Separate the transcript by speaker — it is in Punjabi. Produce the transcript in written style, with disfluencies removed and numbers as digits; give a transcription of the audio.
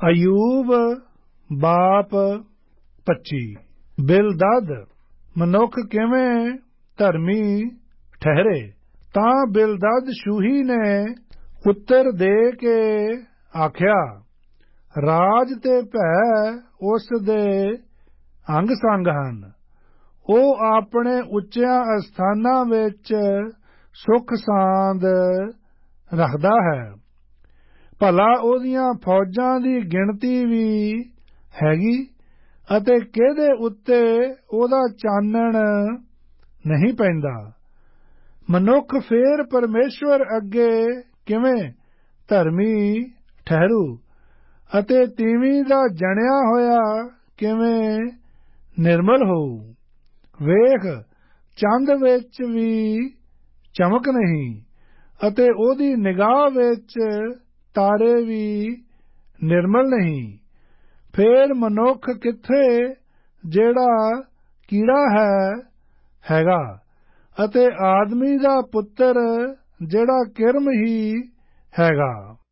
Speaker 1: ਅਯੂਬ ਬਾਪ 25। ਬਿਲਦਦ ਮਨੁੱਖ ਕਿਵੇਂ ਧਰਮੀ ਠਹਿਰੇ। ਤਾਂ ਬਿਲਦਦ ਸ਼ੂਹੀ ਨੇ ਉੱਤਰ ਦੇ ਕੇ ਆਖਿਆ, ਰਾਜ ਤੇ ਭੈ ਉਸ ਦੇ ਅੰਗ ਸੰਗ ਹਨ। ਉਹ ਆਪਣੇ ਉੱਚਿਆਂ ਅਸਥਾਨਾਂ ਵਿੱਚ ਸੁਖ ਸਾਂਦ ਰੱਖਦਾ ਹੈ। ਭਲਾ ਉਹਦੀਆਂ ਫੌਜਾਂ ਦੀ ਗਿਣਤੀ ਵੀ ਹੈਗੀ ਅਤੇ ਕਿਹਦੇ ਉੱਤੇ ਉਹਦਾ ਚਾਨਣ ਨਹੀਂ ਪੈਂਦਾ। ਮਨੁੱਖ ਫੇਰ ਪਰਮੇਸ਼ਵਰ ਅੱਗੇ ਕਿਵੇਂ ਧਰਮੀ ਠਹਿਰੂ ਅਤੇ ਤੀਵੀਂ ਦਾ ਜਣਿਆ ਹੋਇਆ ਕਿਵੇਂ ਨਿਰਮਲ ਹੋਊ। ਵੇਖ, ਚੰਦ ਵਿੱਚ ਵੀ ਚਮਕ ਨਹੀਂ ਅਤੇ ਉਹਦੀ ਨਿਗਾਹ ਵਿੱਚ ਤਾਰੇ ਵੀ ਨਿਰਮਲ ਨਹੀਂ। ਫੇਰ ਮਨੁੱਖ ਕਿੱਥੇ ਜਿਹੜਾ ਕੀੜਾ ਹੈਗਾ ਅਤੇ ਆਦਮੀ ਦਾ ਪੁੱਤਰ ਜਿਹੜਾ ਕਿਰਮ ਹੀ ਹੈਗਾ।